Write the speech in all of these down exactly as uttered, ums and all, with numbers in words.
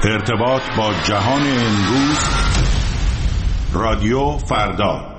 ارتباط با جهان امروز، رادیو فردا.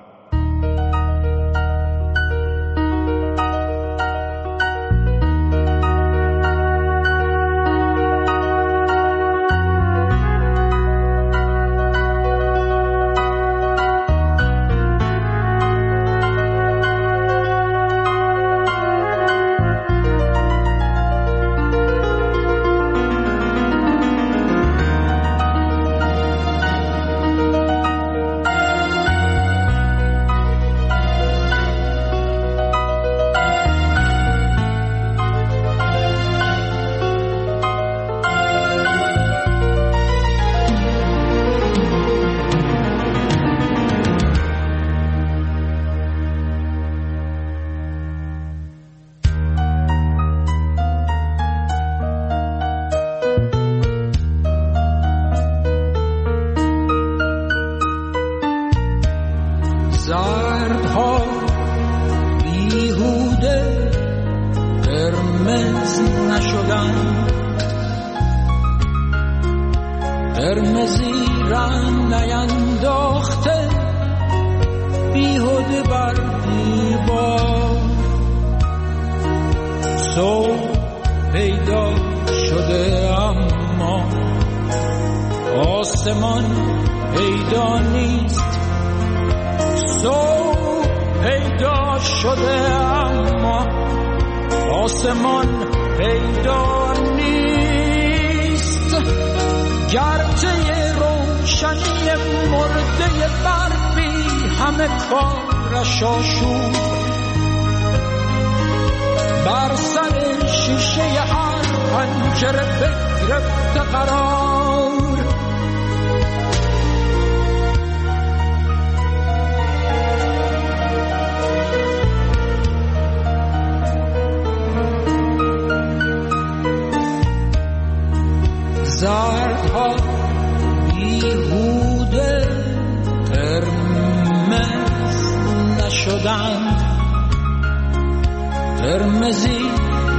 قرمزی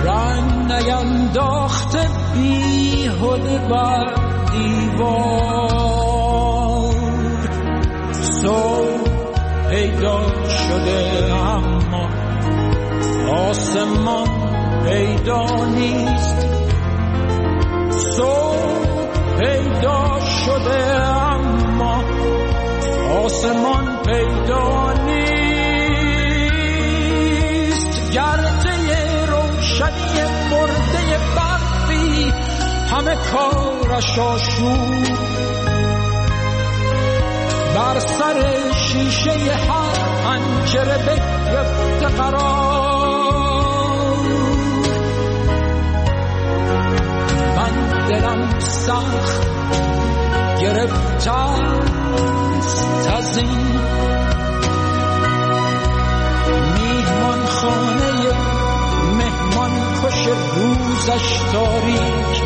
رنگ نینداخته بیهوده بر دیوار، صبح پیدا شده اما آسمان پیدا نیست، صبح پیدا شده اما آسمان پیدا نیست. گرده روشنی مرده برفی همه کارش آشوب، بر سر شیشه هر پنجره بگرفته قرار. من دلم سخت گرفته است از این میهمان خانه مهمان کش روزش تاریک.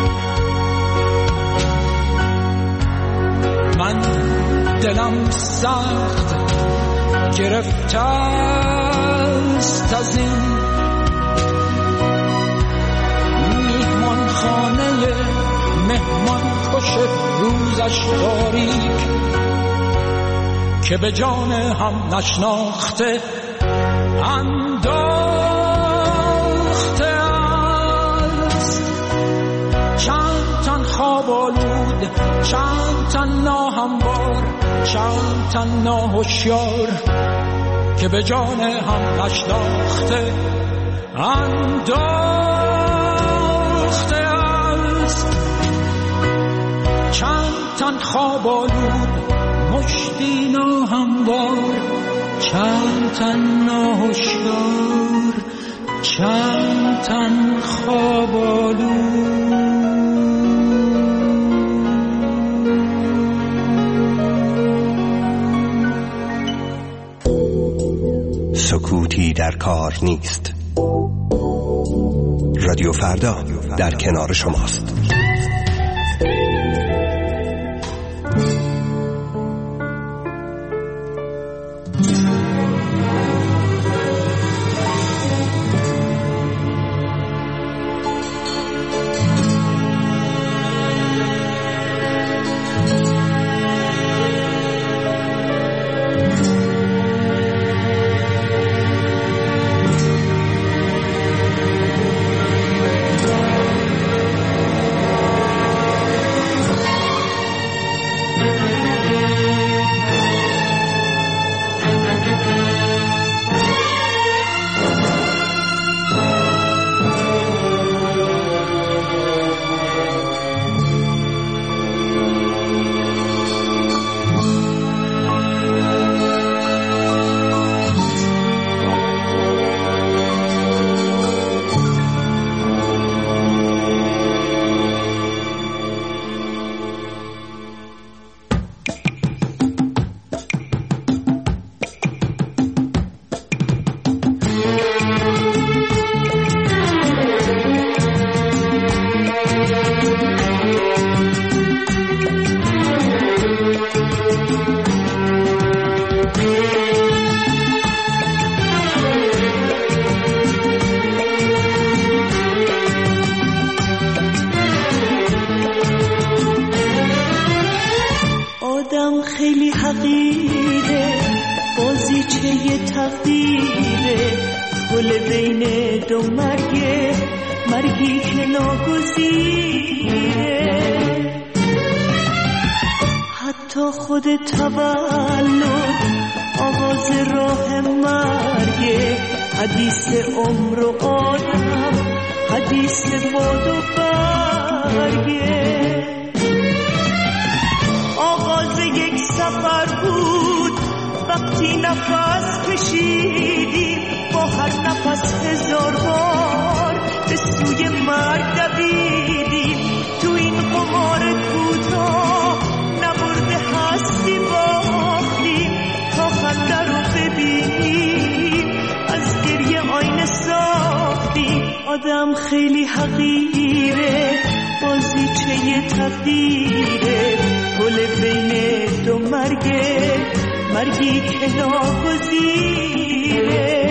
من دلم سخت گرفته است از این میهمان خانه مهمان کش روزش تاریک، که به جان هم نشناخته انداخته است. چند تن خواب آلود، چند تن ناهموار، چند تن ناهوشیار، که به جان هم نشناخته انداخته است. چند تن خواب آلود، مشتی ناهموار، چند تن ناهوشیار، چند تن خواب آلود. سکوتی در کار نیست. رادیو فردا در کنار شماست. حقیره، بازیچه تقدیره، پل بین دو مرگه، مرگی که ناگزیره. حتی خود تولد آغاز راه مرگه، حدیث عمر و آدم، حدیث باد و برگه. آغاز یک سفر بود وقتی نفس کشیدیم، با هر نفس هزار بار به سوی مرگ دویدیم. تو این قمار کوتاه نبرده هستی باختیم، تا خنده رو ببینیم از گریه آینه ساختیم. آدم خیلی حقیره، بازیچه تقدیره، پل بین دو مرگه، مرگی که ناگزیره.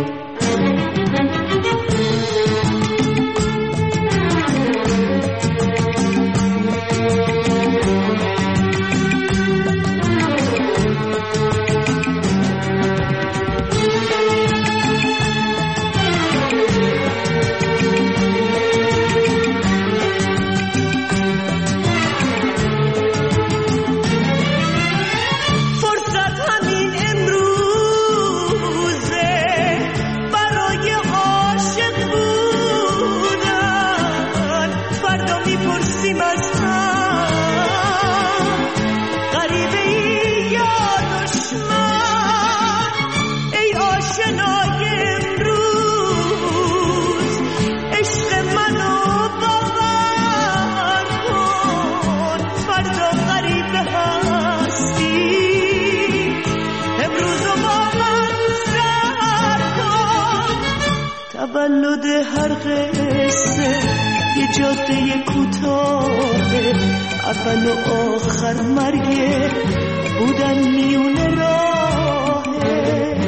تولد هر قصه یه جاده کوتاهه، اول و آخر مرگه، بودن میونه راهه.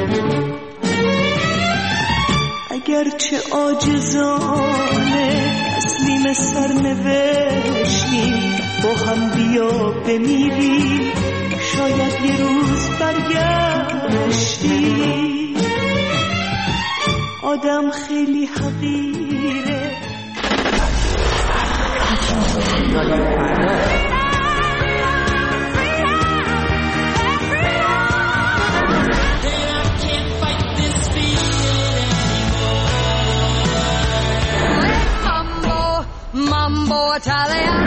اگرچه عاجزانه تسلیم سرنوشتیم، با هم بیا بمیریم، شاید یه روز برگشتیم. آدم خیلی حقیره. Mambo Italian.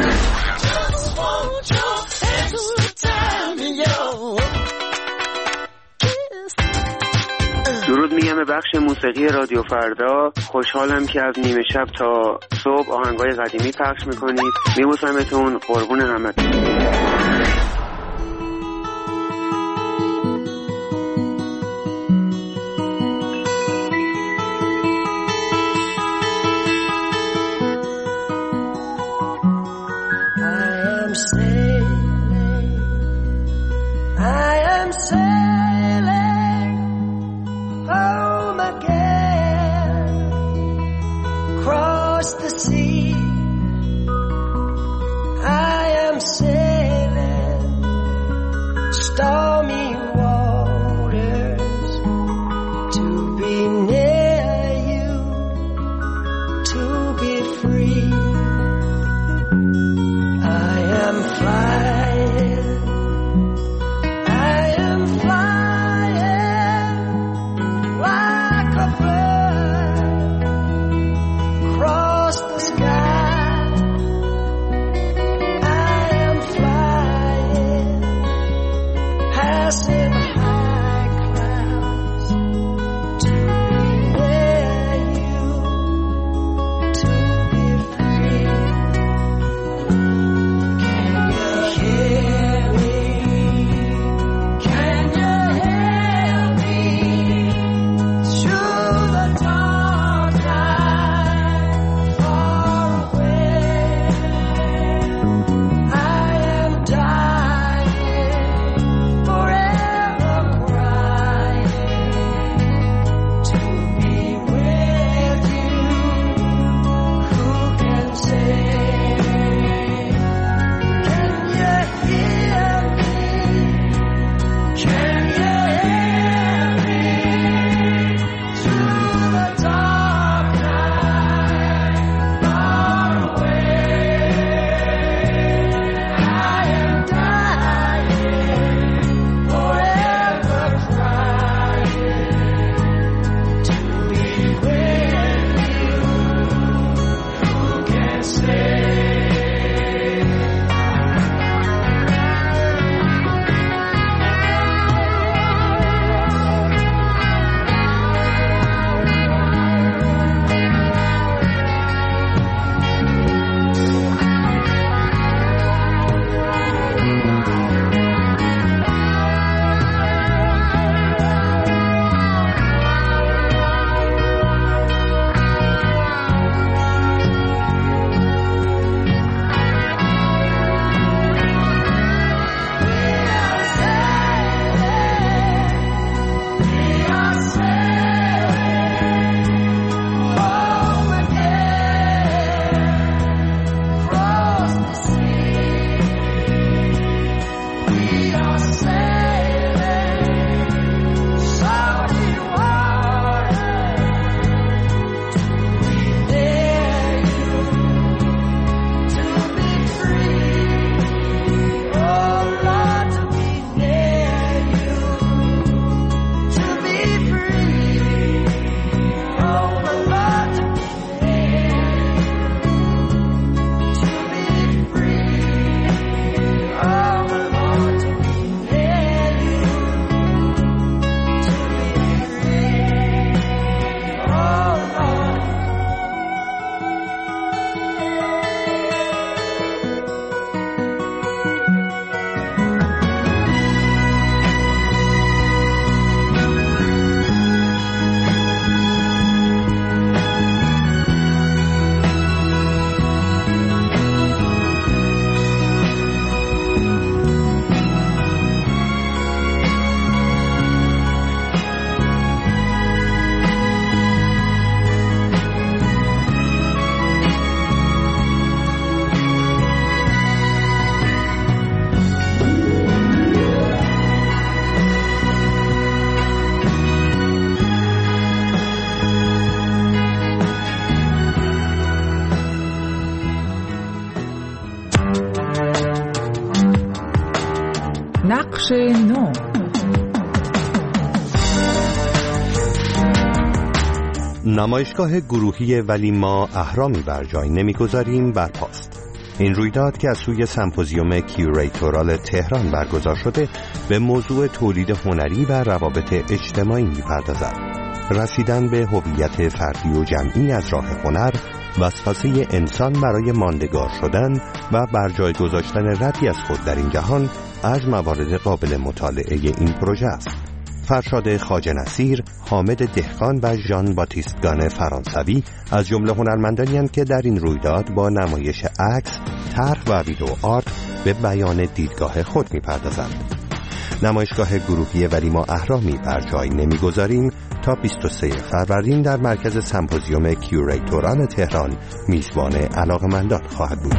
درود میگم به بخش موسیقی رادیو فردا. خوشحالم که از نیمه شب تا صبح آهنگای قدیمی پخش میکنید. میبوسمتون، قربون همتون. Can you hear نقش نو. نمایشگاه گروهی ولی ما اهرامی بر جای نمیگذاریم برپاست. این رویداد که از سوی سمپوزیوم کیوریتورال تهران برگزار شده به موضوع تولید هنری و روابط اجتماعی می‌پردازد. رسیدن به هویت فردی و جمعی از راه هنر، وسوسه انسان برای ماندگار شدن و بر جای گذاشتن ردی از خود در این جهان از موارد قابل مطالعه این پروژه است. فرشاد خواجه نصیر، حامد دهقان و ژان باتیست گان فرانسوی از جمله هنرمندانی هستند که در این رویداد با نمایش عکس، طرح و ویدئو آرت به بیان دیدگاه خود می‌پردازند. نمایشگاه گروهی ولی ما اهرامی بر جای نمی‌گذاریم تا بیست و سوم فروردین در مرکز سمپوزیوم کیوریتورال تهران میزبان علاقه‌مندان خواهد بود.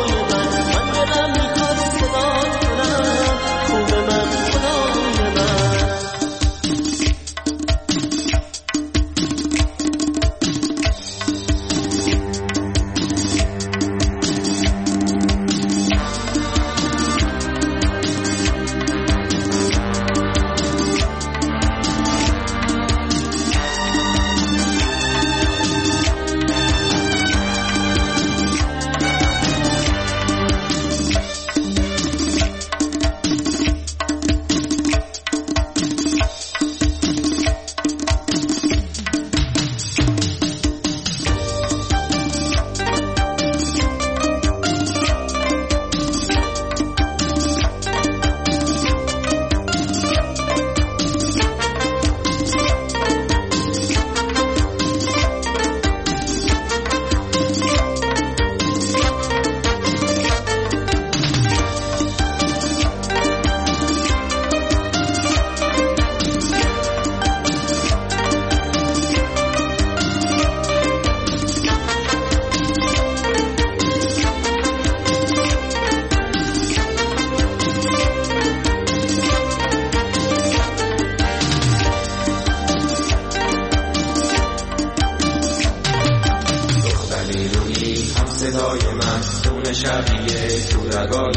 خدا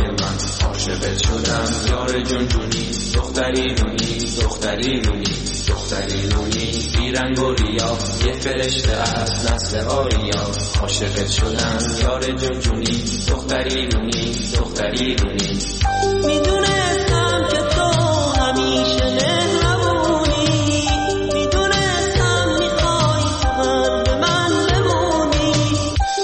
من عاشقت شدم یار جون جونی دختری نونی دختری نونی دختری نونی بیرنگ و ریا یه فرشته از نسل آریا عاشقت شدم یار جون جونی دختری نونی دختری نونی میدونستم که تو همیشه مهربونی میدونستم میخوای من به من بمونی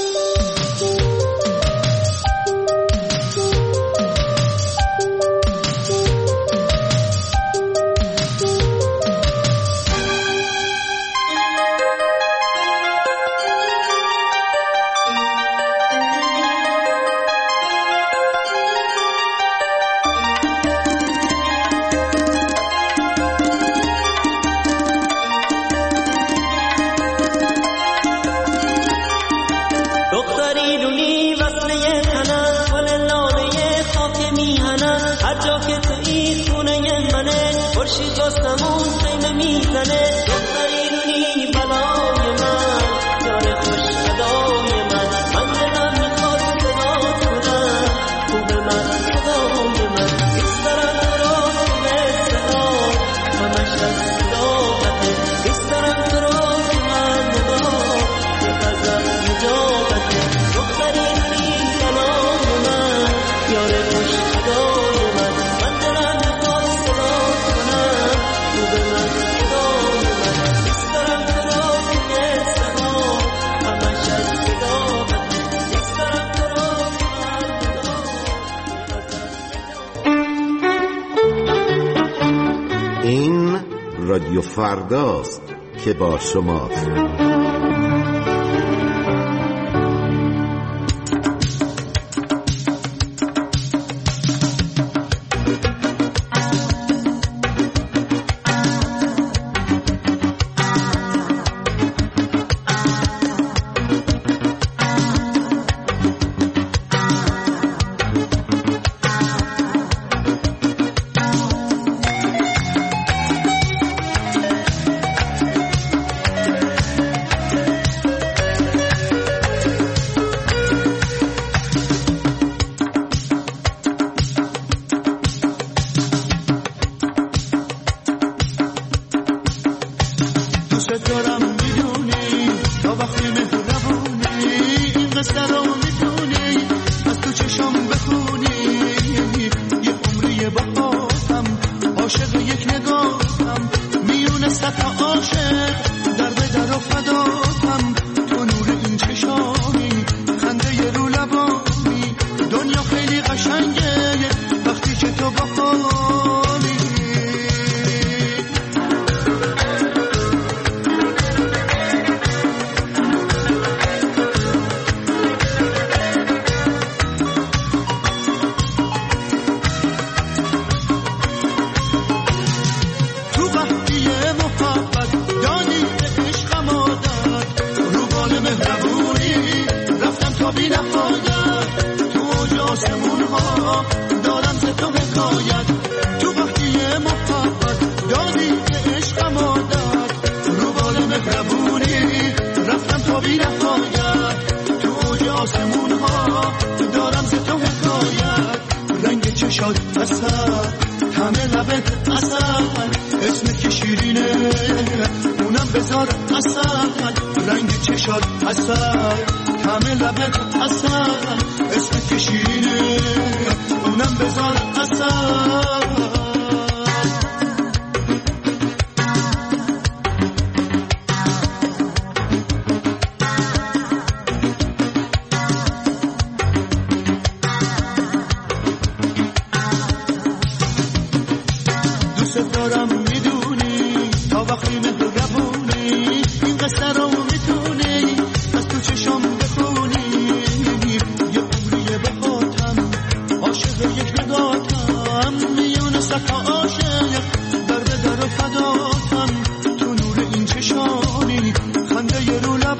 خورشید باستمون خیمه میزنه دختری رونی بلای من یار خوش صدای من من دلم میخواد صدات کنم خوب من صدای من دوست دارم تو رو تو مثل آب همش از صداقته دوست دارم تو رو تو من نگاه یه غزل نجابته دختری رونی بلای من یار خوش صدای من من دلم میخواد صدات کنم خوب من صدای من دوست دارم تو رو تو مثل آب همش از صداقته دوست دارم تو رو تو من نگاه این رادیو فرداست که با شماست.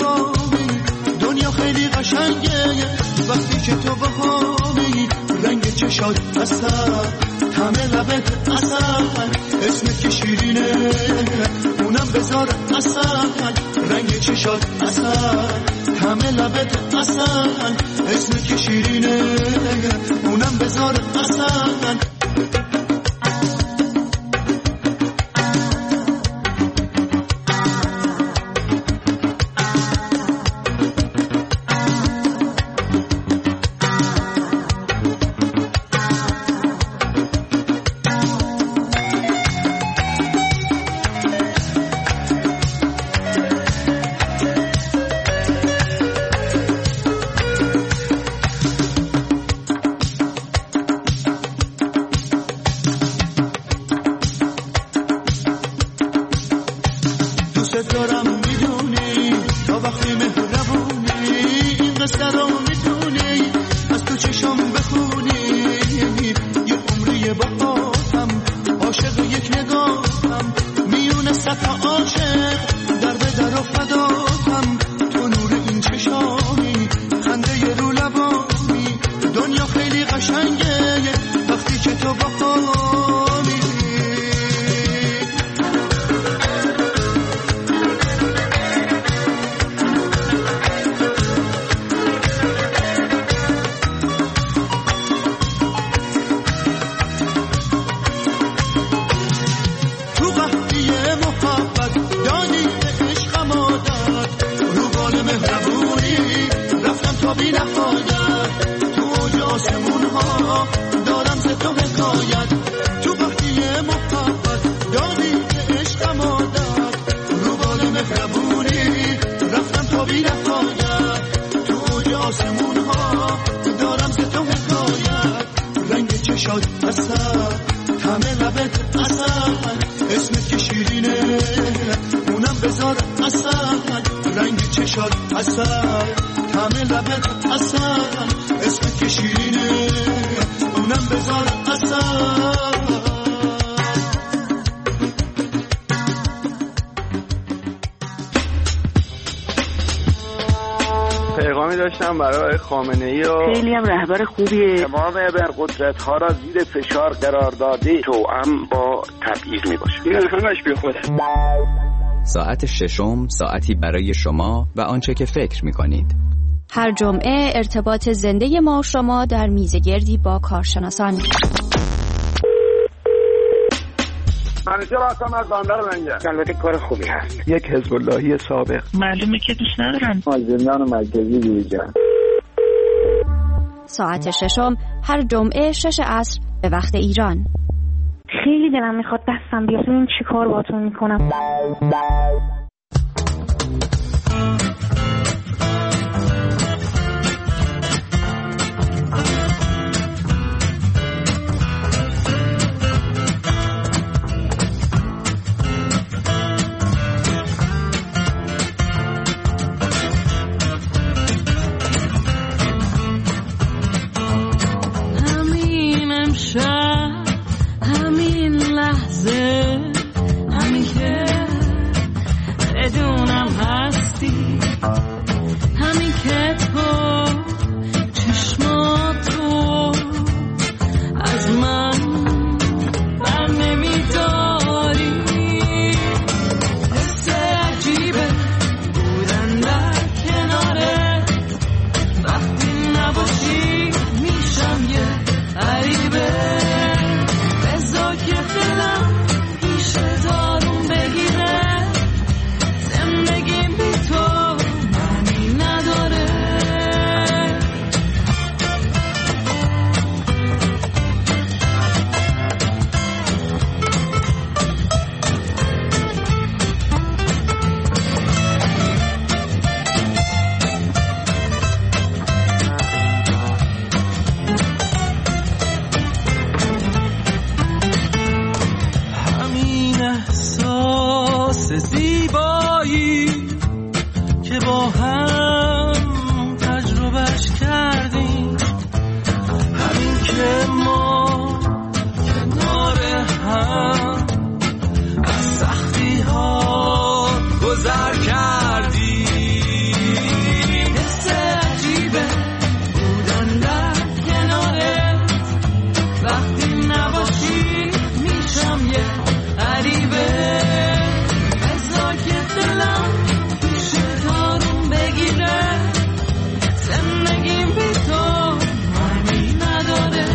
وقتی که تو بهاری رنگ چشات اصل همه لبت اصل اسمت که شیرینه اونم بذار اصل رنگ چشات اصل همه لبت اصل اسمت که شیرینه اونم بذار اصل پیغامی داشتم برای خامنه‌ای و خیلی هم رهبر خوبیه. تمام ابرقدرت‌ها را زیر فشار قرار داده، توأم با تبعیض میباشه. این همش بی خوده. ساعت ششم، ساعتی برای شما و آنچه که فکر می‌کنید. هر جمعه ارتباط زنده ما و شما در میزگردی با کارشناسان. منیجر هستم از بندر لنگر. البته کار خوبی هست. یک حزب اللهی سابق. معلومه که دوست ندارن. زندان مرکزی جویجان. ساعت ششم هر جمعه شش عصر به وقت ایران. خیلی دلم میخواد دستم بیاد این چی کار باتون میکنم. همین لحظه همین که بدونم هستی، همین که تو چشماتو از من بر نمیداری، حس عجیبه بودن در کناره، وقتی نباشی میشم یه غریبه. وقتی نباشی میشم یه غریبه بذار که دلم پیش تارون بگیره زندگیم بی تو معنی نداره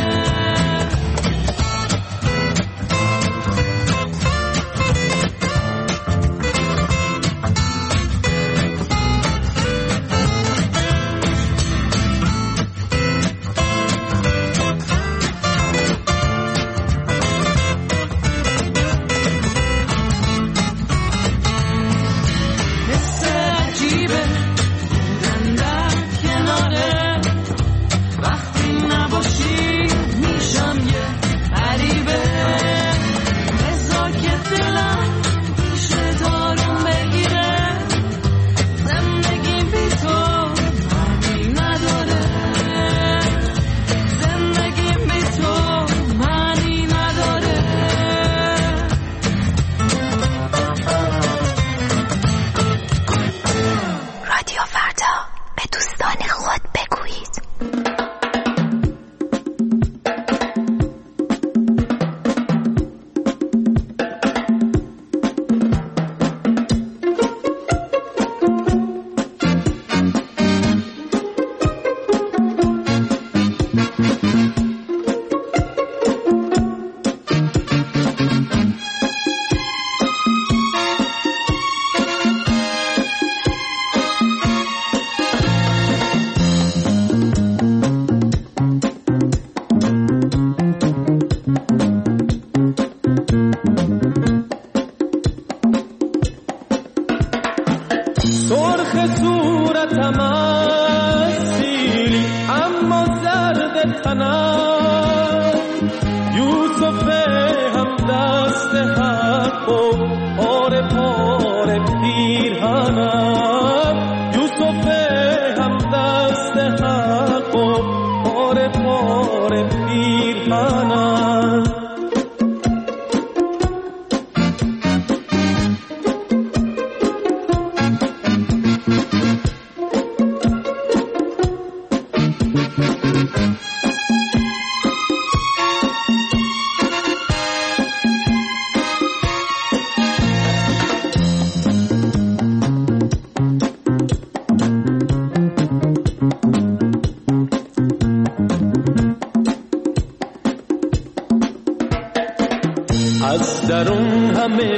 از درون همه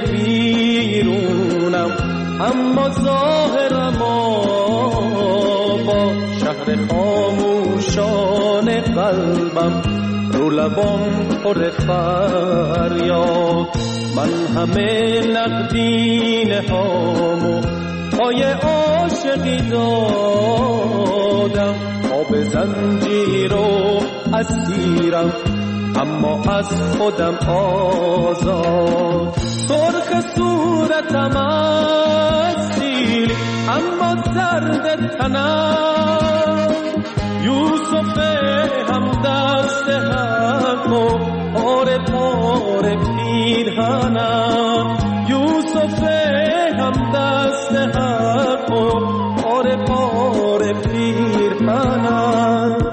بیرونم اما ظاهرم با شهر خاموشان قلبم رو لبام پر فریاد من همه نقدینه هامو پای عاشقی دادم آب زنجیر و اسیرم اما از خودم آزاد سرخ صورتم اسیر اما زرد تنم یوسف هم دست حق و پاره پاره پیرهنم یوسف هم دست حق و پاره پاره پیرهنم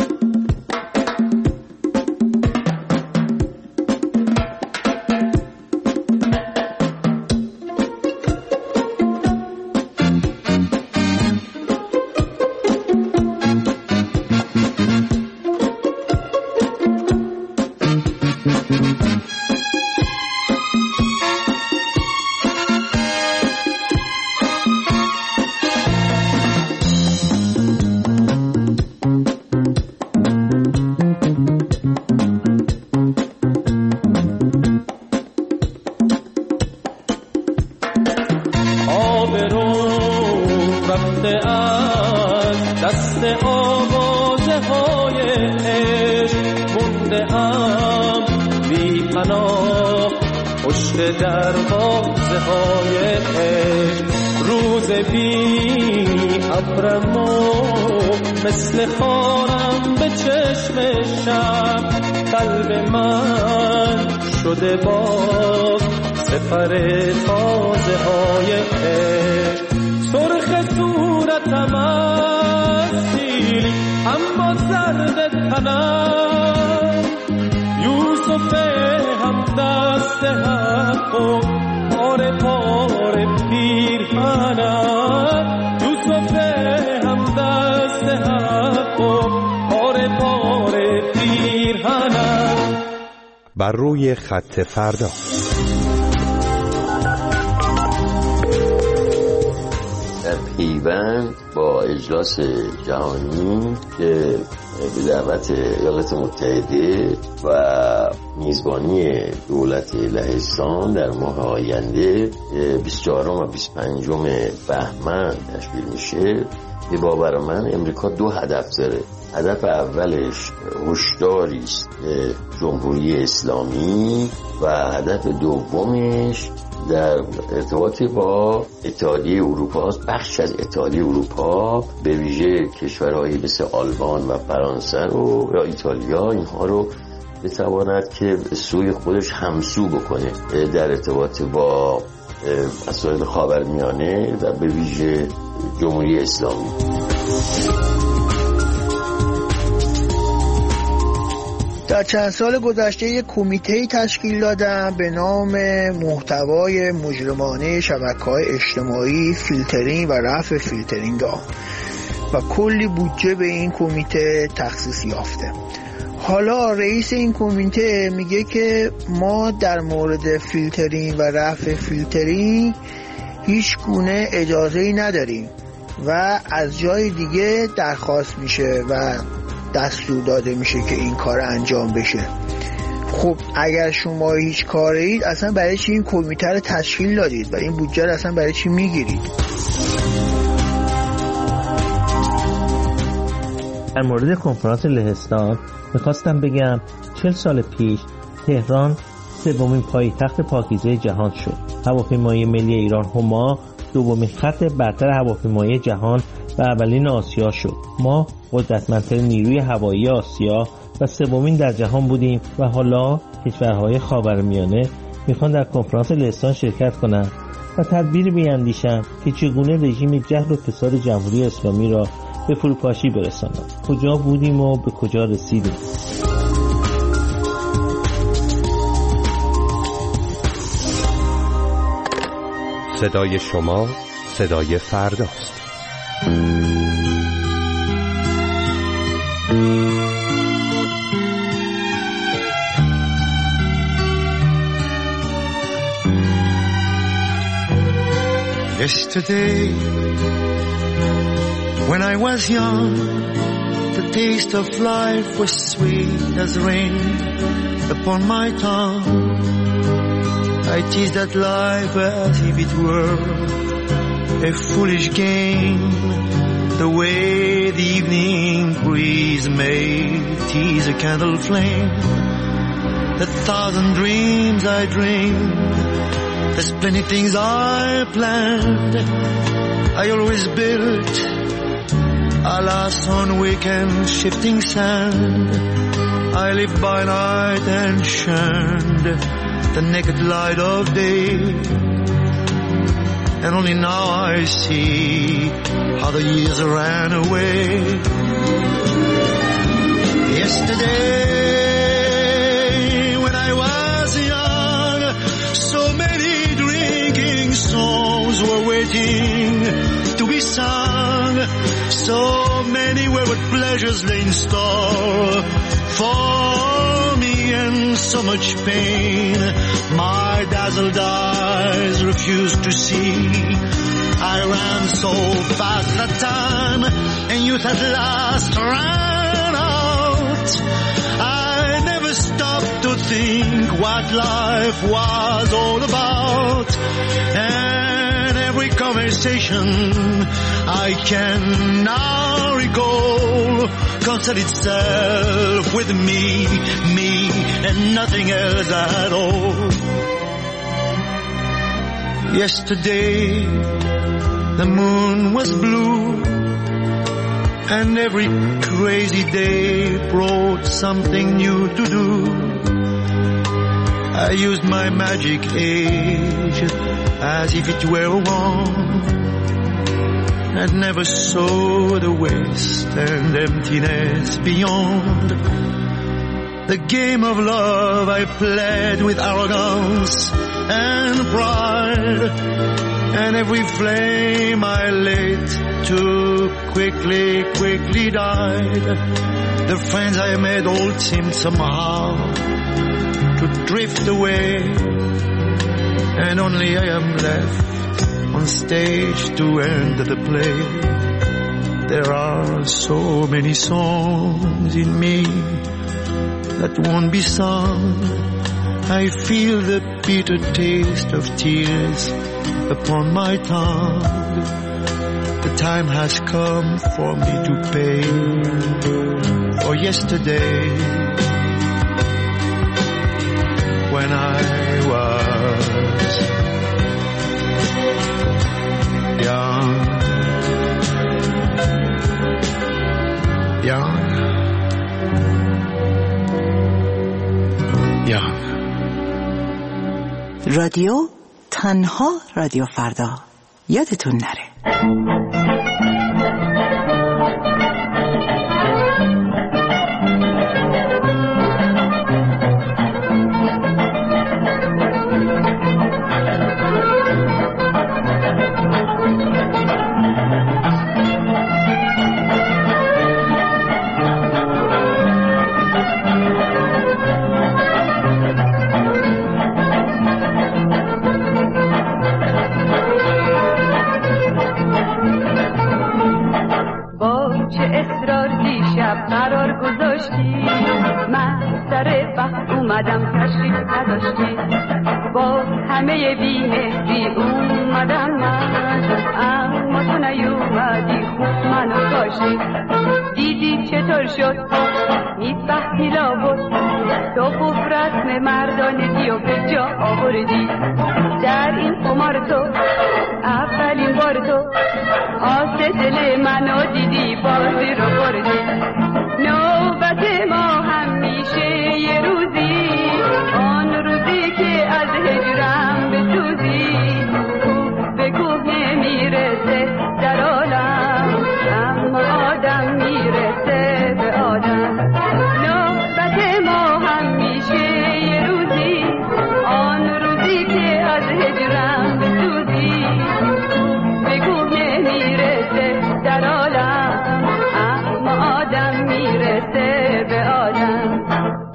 مثل خارم به چشم شب قلب من شده باز سپر تازه های عشق سرخ صورتم اسیری اما زرد تنم هم دست حق و پاره پاره پیرهنم یوسف هم دست حق و پاره پاره پیرهنم. بر روی خط فردا. در پیوند با اجلاس جهانی که به دعوت ایالات متحده و میزبانی دولت لهستان در ماه آینده بیست و چهارم و بیست و پنجم بهمن تشکیل میشه، به باور من امریکا دو هدف داره. هدف اولش هشداری است به جمهوری اسلامی و هدف دومش در ارتباط با اتحادیه اروپا است. بخش از اتحادیه اروپا به ویژه کشورهایی مثل آلمان و فرانسه رو یا ایتالیا اینها رو بتواند که سوی خودش همسو بکنه در ارتباط با مسائل خاورمیانه و به ویژه جمهوری اسلامی. در چند سال گذشته یک کمیته تشکیل دادم به نام محتوای مجرمانه شبکه‌های اجتماعی، فیلترینگ و رفع فیلترینگ ها و کلی بودجه به این کمیته تخصیص یافته. حالا رئیس این کمیته میگه که ما در مورد فیلترینگ و رفع فیلترینگ هیچ گونه اجازه‌ای نداریم و از جای دیگه درخواست میشه و دستور داده میشه که این کار انجام بشه. خب اگر شما هیچ کارید اصلا برای چی این کمیته رو تشکیل دادید و این بودجه رو اصلا برای چی میگیرید؟ در مورد کنفرانس لهستان میخواستم بگم چهل سال پیش تهران سومین پایتخت پاکیزه جهان شد. هواپیمای ملی ایران هما دومین خط برتر هواپیمایی جهان و اولین آسیا شد. ما قدرتمندترین نیروی هوایی آسیا و سومین در جهان بودیم و حالا کشورهای خاورمیانه میخوان در کنفرانس لهستان شرکت کنند و تدبیر بیاندیشن که چگونه رژیم جهل و فساد جمهوری اسلامی را به فروپاشی برسانند. کجا بودیم و به کجا رسیدیم؟ صدای شما صدای فرداست. Yesterday, when I was young, the taste of life was sweet as rain upon my tongue. I teased at life as if it were a foolish game, the way the evening breeze may tease a candle flame. The thousand dreams I dreamed, there's plenty things I planned, I always built, alas on weekend shifting sand. I lived by night and shunned the naked light of day, and only now I see how the years ran away. Yesterday, when I was young, so many drinking songs were waiting to be sung. So many wayward pleasures lay in store for me, and so much pain my dazzled eyes refused to see. I ran so fast that time, and youth at last ran out. I never stopped to think what life was all about, and every conversation I can now recall concerned itself with me, me, and nothing else at all. Yesterday, the moon was blue, and every crazy day brought something new to do. I used my magic age as if it were a wand, and never saw the waste and emptiness beyond. صدای شما صدای فردا. Yesterday, the moon was blue, and every crazy day brought something new to do. I used my magic age as if it were a wand, and never saw the waste and emptiness beyond. صدای شما صدای فردا. صدای The game of love I played with arrogance and pride, and every flame I lit too quickly, quickly died. The friends I made all seemed somehow to drift away, and only I am left on stage to end the play. There are so many songs in me that won't be sung. I feel the bitter taste of tears upon my tongue. The time has come for me to pay for yesterday, when I was young, young, young. رادیو تنها رادیو فردا، یادتون نره. اومدم تشریف نداشتی، با همه بی‌مهری اومدم من، اما تو نیومدی خوب منو کاشتی. دیدی چطور شد میفهمی لابد، تو خوب رسم مردانگی و به جا آوردی. در این قمار تو اولین بار تو آس دل منو دیدی، بازی رو بردی. نوبت ما همیشه یه روزی، آن روزی که از هجرم بسوزی. کوه به کوه نمیرسه در عالم، اما آدم میرسه به آدم. نوبت ما همیشه یه روزی، آن روزی که از هجرم بسوزی. کوه به کوه نمیرسه در عالم، اما آدم میرسه به آدم.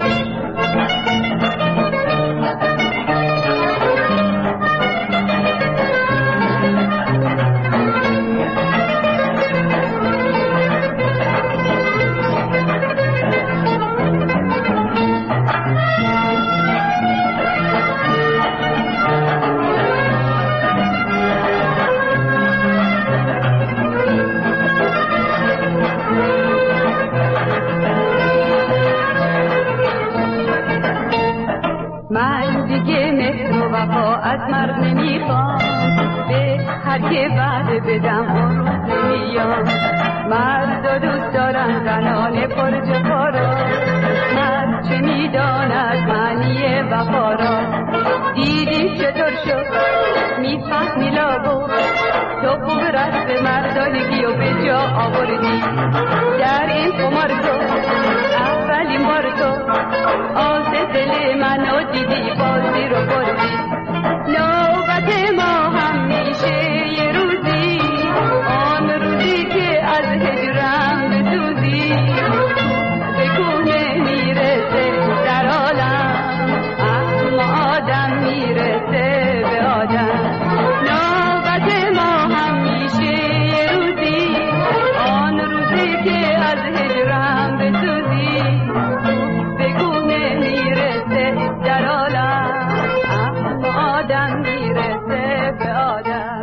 از مرد نمیخوام، به هر که وعده بدم اون روز نمیام. مرد و دوست دارم زنان پرج پارا، مرد چه میداند معنی وفا را. دیدی چطور شد میفهمی لابو، تو خوب رسم مردانگی و به جا آوردی. در این قمار تو اولین بار تو آس دل منو دیدی، بازی رو بردی. نوبت ما همیشه یه روزی، آن روزی که از هجرم بسوزی. به کوه نمیرسه در عالم، اما آدم میرسه به آدم. نوبت ما همیشه یه روزی، آن روزی که از هجرم بسوزی. به کوه نمیرسه در عالم، آدم میرسه به آدم.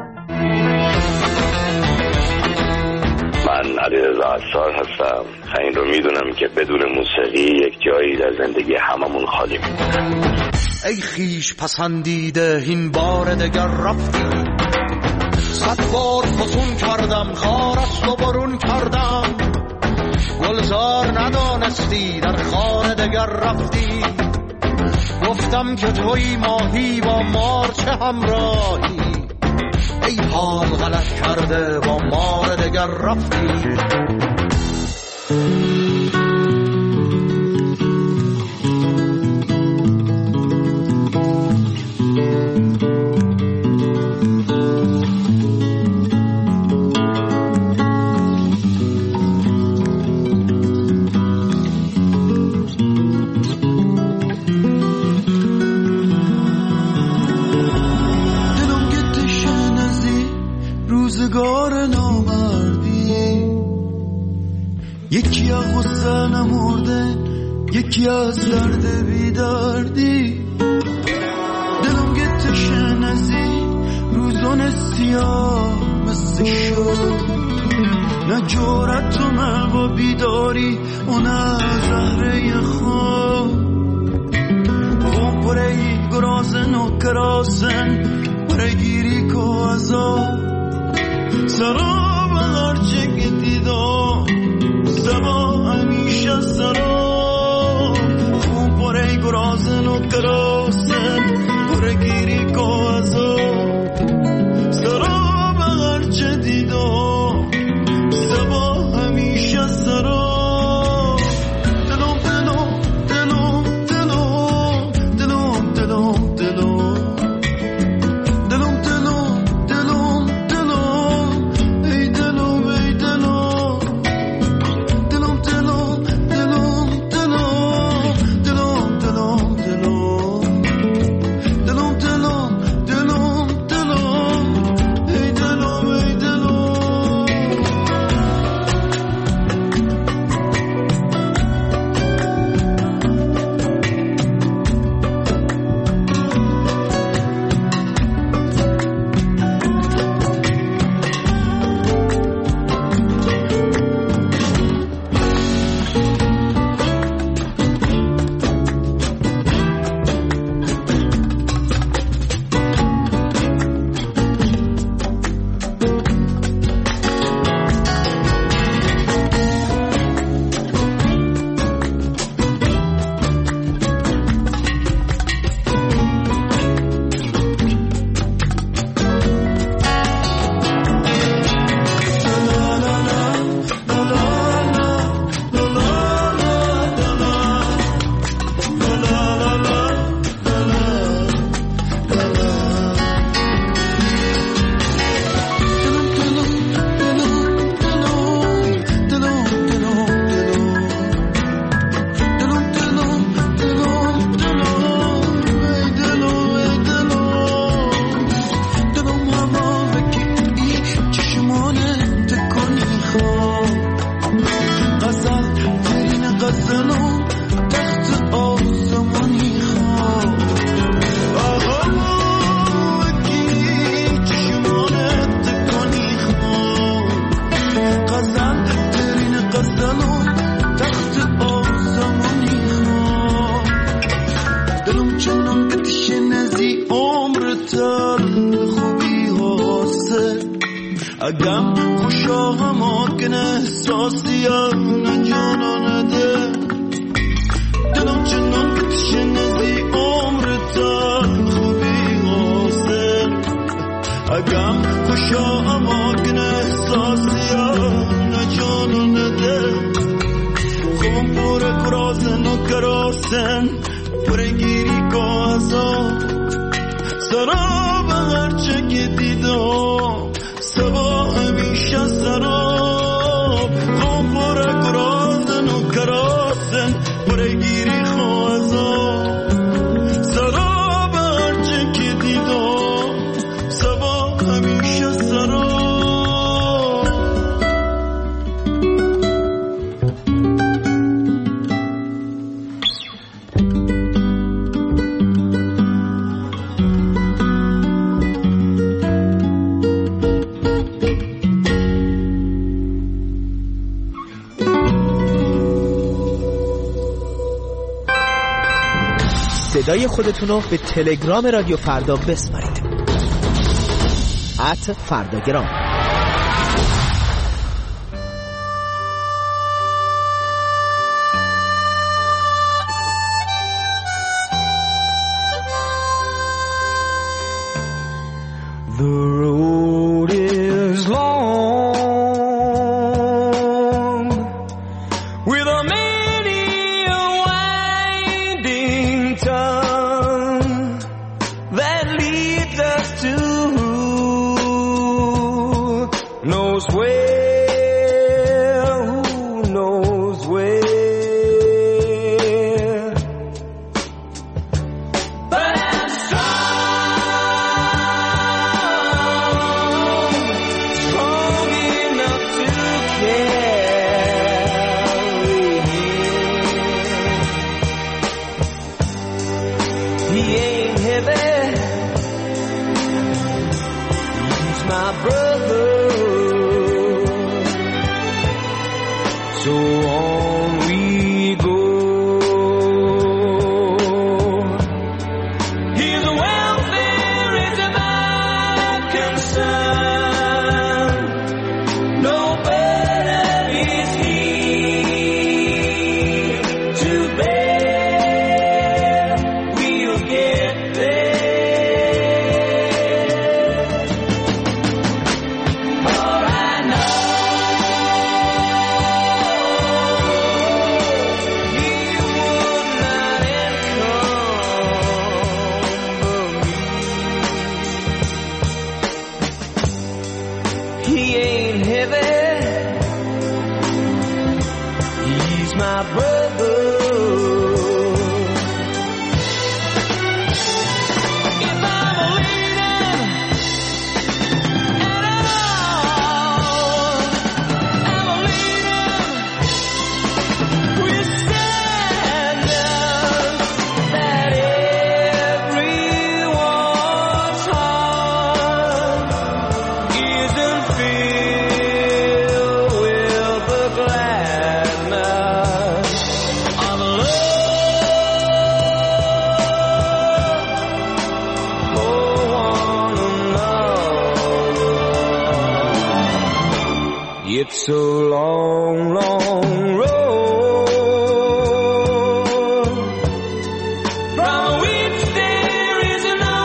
من علیرضا عطار هستم. این رو میدونم که بدون موسیقی یک جایی در زندگی هممون خالی میمونه. ای خیش پسندیده این بار دگر رفتی، صد بار فسون کردم خارست و برون کردم. گلزار ندانستی در خانه دگر رفتی، گفتم که توی ماهی با مار چه همراهی. ای حال غلط کرده با مار دگر رفتی. زنده نمرده یکی از درد بیدردی دلم گتشه نزی روزون سیاه مثل شد نه جورت و من با بیداری و نه زهره خواب اون پره گرازن و کراسن پره گیری که عذاب سراب هرچه که دیدم سبا همیشه سراب اون پره گرازن و کراسن پره گیری که عذاب سراب هرچه دیدم سبا همیشه سراب دلم دلم دلم دلم دلم دلم دلم دلم دلم دلم دلم ای دلم ای دلم دلم دلم دلم دلم دلم دلم دلم دلم دلم دلم دلم ای دلم ای دلم اگم خوشا هماکن احساسی نه جانا نده دلم چنان بتشه نزی عمر تن خوبی حاصل اگم خوشا هماکن احساسی نه جانا نده خوبم پور کراسن و کراسن پره گیری که عذاب سراب هرچه که دیدم سبا همیشه سراب خوب پر کراسن و کراسن پره گیری خوازاب سراب هرچه که دیدم سبا همیشه سراب صدای خودتون رو به تلگرام رادیو فردا بسپارید ات فرداگرام. The road is long with a many a winding tongue that leads us to who knows where, who knows where. But I'm strong He ain't heavy, he's my brother. So on we go. His welfare is my concern. No burden is he to bear. We'll get there. For I know he would not encumber me. He ain't heavy, he's my brother. If I'm leading at all, I'm leading with standards that everyone's heart isn't filled with the gladness of love for one another. It's a long, long road from which there is no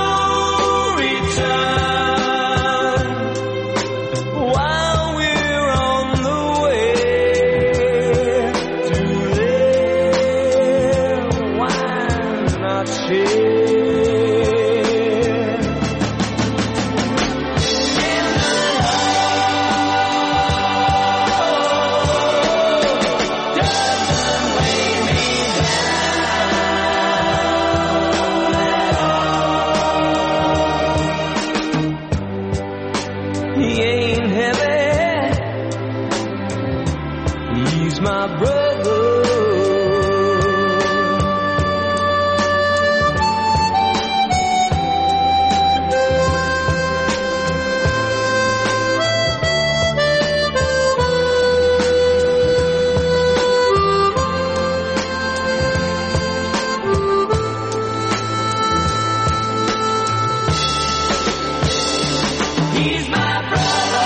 return. While we're on the way to live, why not share? He ain't heavy, he's my brother. He's my brother.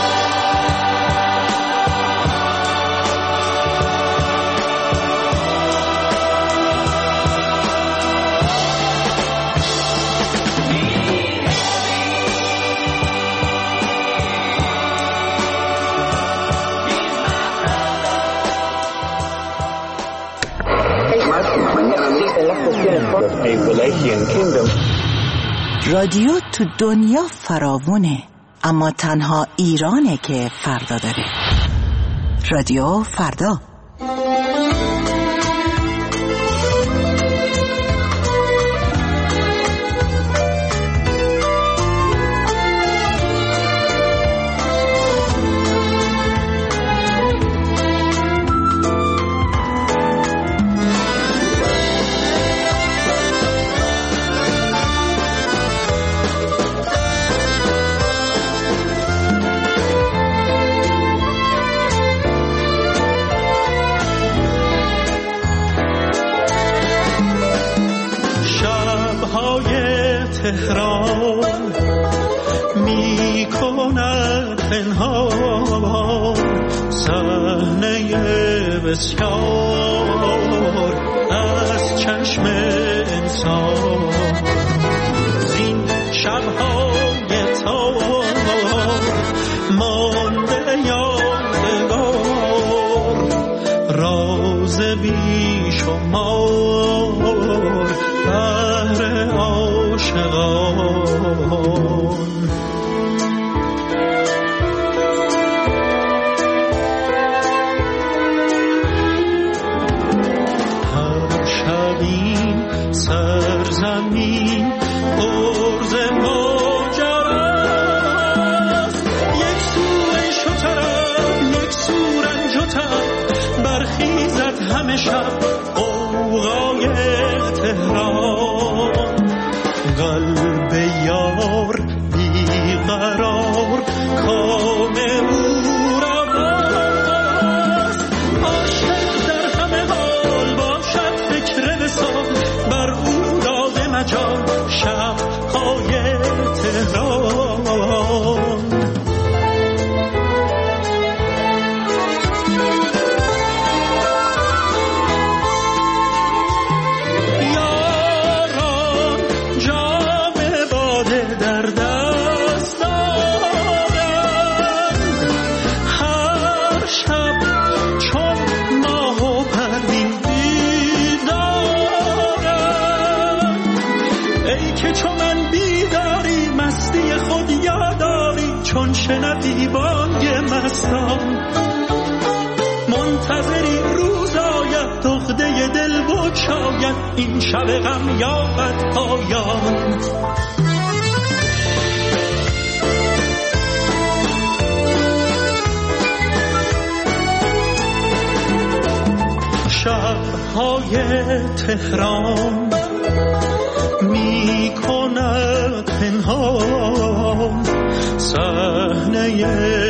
رادیو تو دنیا فراوونه، اما تنها ایرانه که فردا داره. رادیو فردا. تهران می کند پنهان صحنه بسیار از چشم انسان. زین شب‌های تار مانده یادگار، راز بیشمار بهر عاشقان. هر شبی سرزمین عرض ماجراست، یک سوی شترم یک سو رنجتم، برخیزد همه شب غوغای تهران. که چو من بیداری مستی خود یاداری چون شنوی بانگ مستان منتظری روز آید دغده دل بگشاید این شب غم یابد پایان شب‌های تهران می کند پنهان صحنه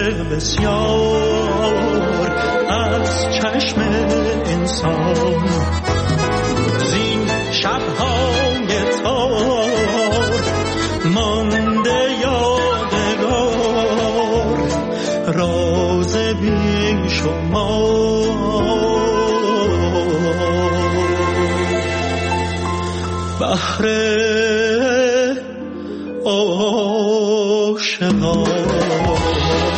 بسیار از چشم انسان زین شب‌های تار مانده یادگار راز بی شمار بحر عاشقان